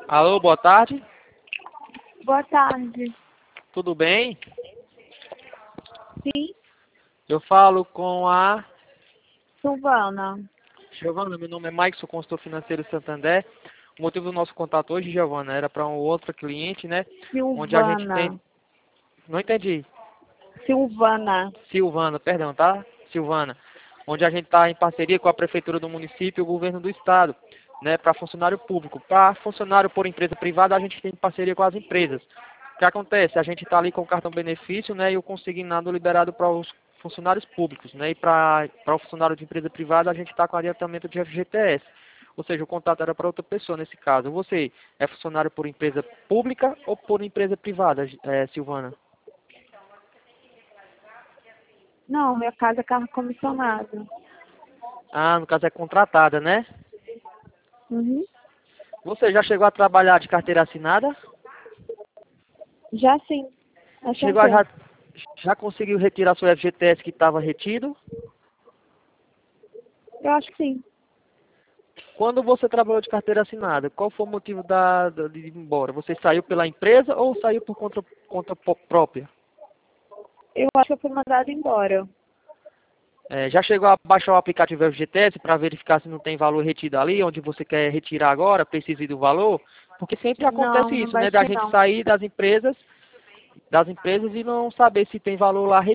Alô, boa tarde. Boa tarde. Tudo bem? Sim, Eu falo com a Silvana. Giovana. Meu nome é Mike, sou consultor financeiro Santander. O motivo do nosso contato hoje, Giovana, era para um outro cliente, né? Onde a gente Silvana. tem... Não entendi. Silvana. Silvana, perdão, tá? Silvana. Onde a gente está em parceria com a Prefeitura do município e o Governo do Estado, né? Para funcionário público. Para funcionário por empresa privada, a gente tem parceria com as empresas. O que acontece? A gente está ali com o cartão benefício, né? E o consignado liberado para os funcionários públicos, né? E para o funcionário de empresa privada, a gente está com adiantamento de FGTS. Ou seja, o contato era para outra pessoa nesse caso. Você é funcionário por empresa pública ou por empresa privada, Silvana? Não, minha casa é carro comissionado. Ah, no caso é contratada, né? Uhum. Você já chegou a trabalhar de carteira assinada? Já sim. Há Chegou a tempo. já conseguiu retirar seu FGTS que estava retido? Eu acho que sim. Quando você trabalhou de carteira assinada, qual foi o motivo de ir embora? Você saiu pela empresa ou saiu por conta própria? Eu acho que eu fui mandada embora. Já chegou a baixar o aplicativo FGTS para verificar se não tem valor retido ali, onde você quer retirar agora, precisa ir do valor? Porque sempre Não, acontece não isso, né? Da baixei gente não. sair das empresas e não saber se tem valor lá